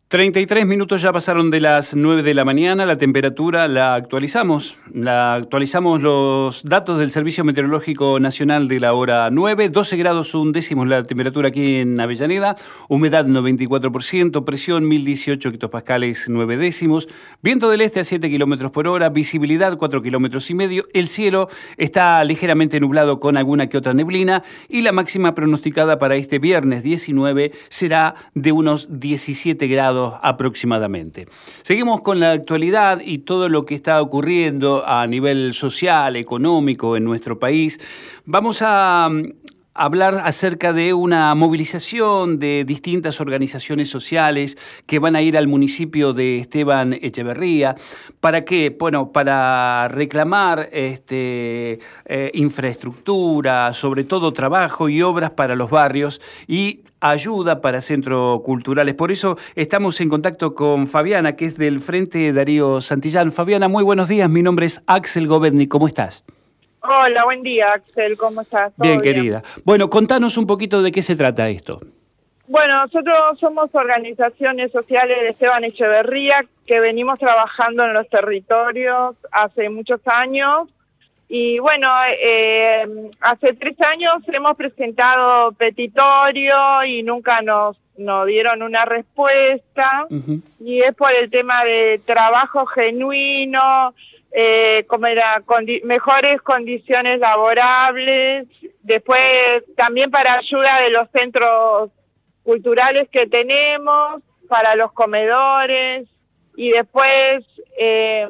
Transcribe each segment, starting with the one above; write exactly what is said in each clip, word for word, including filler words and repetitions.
treinta y tres minutos ya pasaron de las nueve de la mañana, la temperatura la actualizamos, la actualizamos los datos del Servicio Meteorológico Nacional de la hora nueve, doce grados un décimo la temperatura aquí en Avellaneda, humedad noventa y cuatro por ciento, presión mil dieciocho hectopascales nueve décimos, viento del este a siete kilómetros por hora, visibilidad cuatro kilómetros y medio, el cielo está ligeramente nublado con alguna que otra neblina y la máxima pronosticada para este viernes diecinueve será de unos diecisiete grados aproximadamente. Seguimos con la actualidad y todo lo que está ocurriendo a nivel social, económico en nuestro país. Vamos a hablar acerca de una movilización de distintas organizaciones sociales que van a ir al municipio de Esteban Echeverría. ¿Para qué? Bueno, para reclamar este, eh, infraestructura, sobre todo trabajo y obras para los barrios y ayuda para centros culturales. Por eso estamos en contacto con Fabiana, que es del Frente Darío Santillán. Fabiana, muy buenos días. Mi nombre es Axel Govetny. ¿Cómo estás? Hola, buen día, Axel. ¿Cómo estás? Bien, querida. Bien. Bueno, contanos un poquito de qué se trata esto. Bueno, nosotros somos organizaciones sociales de Esteban Echeverría que venimos trabajando en los territorios hace muchos años. Y bueno, eh, hace tres años hemos presentado petitorio y nunca nos, nos dieron una respuesta. Uh-huh. Y es por el tema de trabajo genuino, eh, como era, condi- mejores condiciones laborables, después también para ayuda de los centros culturales que tenemos, para los comedores, y después eh,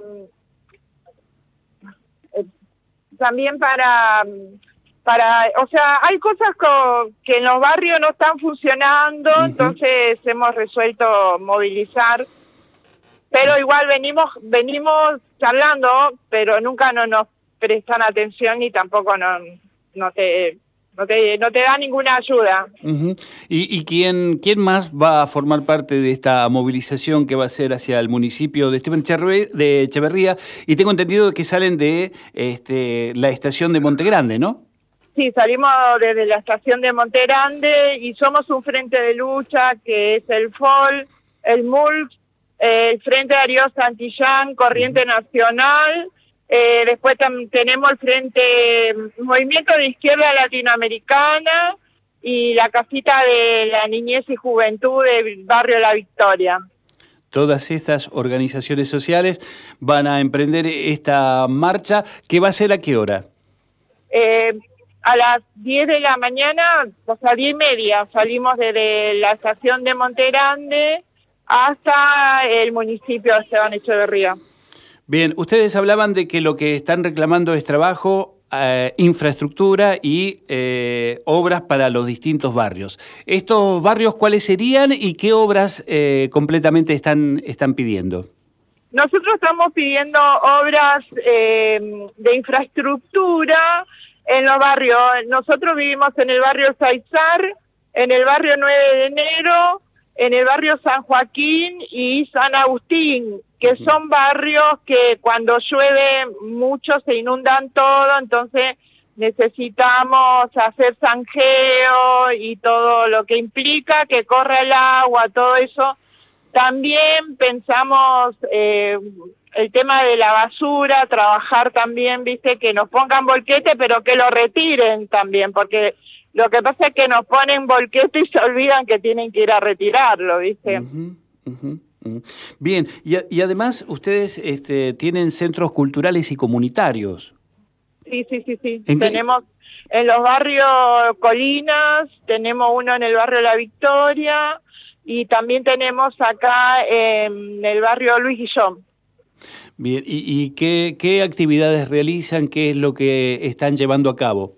también para, para, o sea, hay cosas co- que en los barrios no están funcionando, uh-huh. Entonces hemos resuelto movilizar, pero igual venimos, venimos charlando, pero nunca no nos prestan atención y tampoco no, no te, no te, no te da ninguna ayuda. Uh-huh. ¿Y, y quién, quién más va a formar parte de esta movilización que va a ser hacia el municipio de Esteban de Echeverría? Y tengo entendido que salen de este, la estación de Monte Grande, ¿no? Sí, salimos desde la estación de Monte Grande y somos un frente de lucha que es el F O L, el M U L, el Frente Darío Santillán, Corriente uh-huh. Nacional. Eh, después tam- tenemos el Frente Movimiento de Izquierda Latinoamericana y la Casita de la Niñez y Juventud del Barrio La Victoria. Todas estas organizaciones sociales van a emprender esta marcha, ¿que va a ser a qué hora? Eh, a las diez de la mañana, o sea, diez y media, salimos desde la estación de Monte Grande hasta el municipio de Esteban Echeverría. Bien, ustedes hablaban de que lo que están reclamando es trabajo, eh, infraestructura y eh, obras para los distintos barrios. ¿Estos barrios cuáles serían y qué obras eh, completamente están, están pidiendo? Nosotros estamos pidiendo obras eh, de infraestructura en los barrios. Nosotros vivimos en el barrio Saizar, en el barrio nueve de enero, en el barrio San Joaquín y San Agustín, que son barrios que cuando llueve mucho se inundan todo, entonces necesitamos hacer zanjeo y todo lo que implica que corra el agua, todo eso. También pensamos eh, el tema de la basura, trabajar también, viste, que nos pongan volquete, pero que lo retiren también, porque lo que pasa es que nos ponen volquete y se olvidan que tienen que ir a retirarlo, ¿viste? Uh-huh, uh-huh, uh-huh. Bien, y, y además ustedes este, tienen centros culturales y comunitarios. Sí, sí, sí, sí. ¿En tenemos qué? En los barrios Colinas, tenemos uno en el barrio La Victoria y también tenemos acá en el barrio Luis Guillón. Bien, ¿y, y qué, qué actividades realizan? ¿Qué es lo que están llevando a cabo?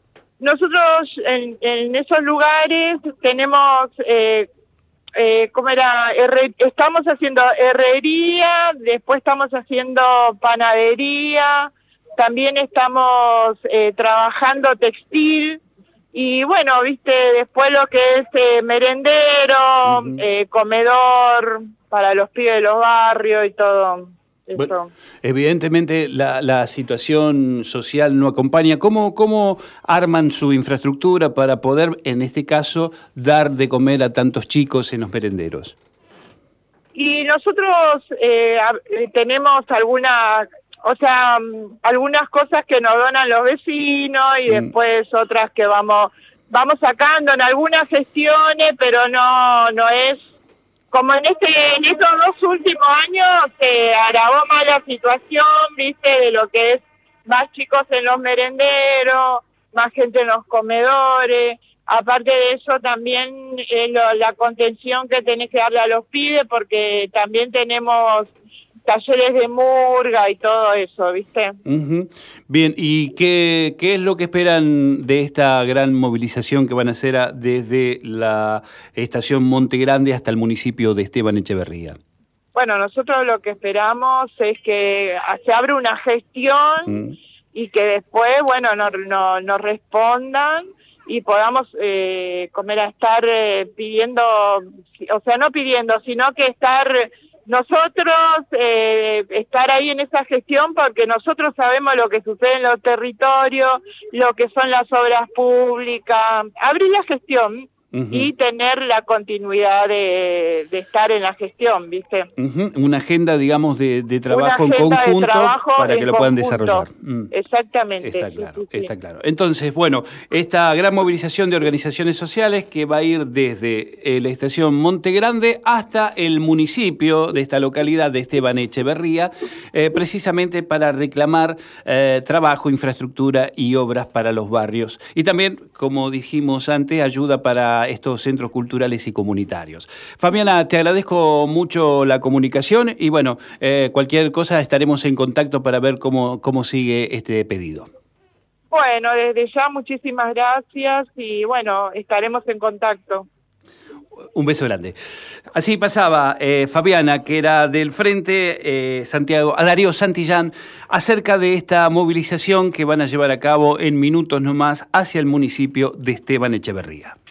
Nosotros en, en esos lugares tenemos, eh, eh, ¿cómo era? Herre, estamos haciendo herrería, después estamos haciendo panadería, también estamos eh, trabajando textil y bueno, viste, después lo que es eh, merendero, uh-huh. eh, comedor para los pibes de los barrios y todo. Bueno, evidentemente la, la situación social no acompaña. ¿Cómo, ¿Cómo arman su infraestructura para poder, en este caso, dar de comer a tantos chicos en los merenderos? Y nosotros eh, tenemos algunas, o sea, algunas cosas que nos donan los vecinos y mm. después otras que vamos vamos sacando en algunas gestiones, pero no no es como en este en estos dos últimos años se agravó más la situación, viste, de lo que es más chicos en los merenderos, más gente en los comedores. Aparte de eso también eh, lo, la contención que tenés que darle a los pibes, porque también tenemos talleres de murga y todo eso, ¿viste? Uh-huh. Bien, ¿y qué, qué es lo que esperan de esta gran movilización que van a hacer a, desde la estación Monte Grande hasta el municipio de Esteban Echeverría? Bueno, nosotros lo que esperamos es que se abra una gestión uh-huh. y que después, bueno, nos no, no respondan y podamos eh, comer a estar eh, pidiendo, o sea, no pidiendo, sino que estar nosotros, eh, estar ahí en esa gestión, porque nosotros sabemos lo que sucede en los territorios, lo que son las obras públicas, abrir la gestión uh-huh. y tener la continuidad de, de estar en la gestión, ¿viste? Uh-huh. Una agenda, digamos, de, de trabajo en conjunto para que lo puedan desarrollar. Mm. Exactamente. Está claro, sí, sí, está sí. claro. Entonces, bueno, esta gran movilización de organizaciones sociales que va a ir desde eh, la estación Monte Grande hasta el municipio de esta localidad de Esteban Echeverría, eh, precisamente para reclamar eh, trabajo, infraestructura y obras para los barrios. Y también, como dijimos antes, ayuda para estos centros culturales y comunitarios. Fabiana, te agradezco mucho la comunicación y bueno, eh, cualquier cosa estaremos en contacto para ver cómo, cómo sigue este pedido. Bueno, desde ya muchísimas gracias y bueno, estaremos en contacto. Un beso grande. Así pasaba eh, Fabiana, que era del Frente eh, Santiago, a Darío Santillán, acerca de esta movilización que van a llevar a cabo en minutos nomás hacia el municipio de Esteban Echeverría.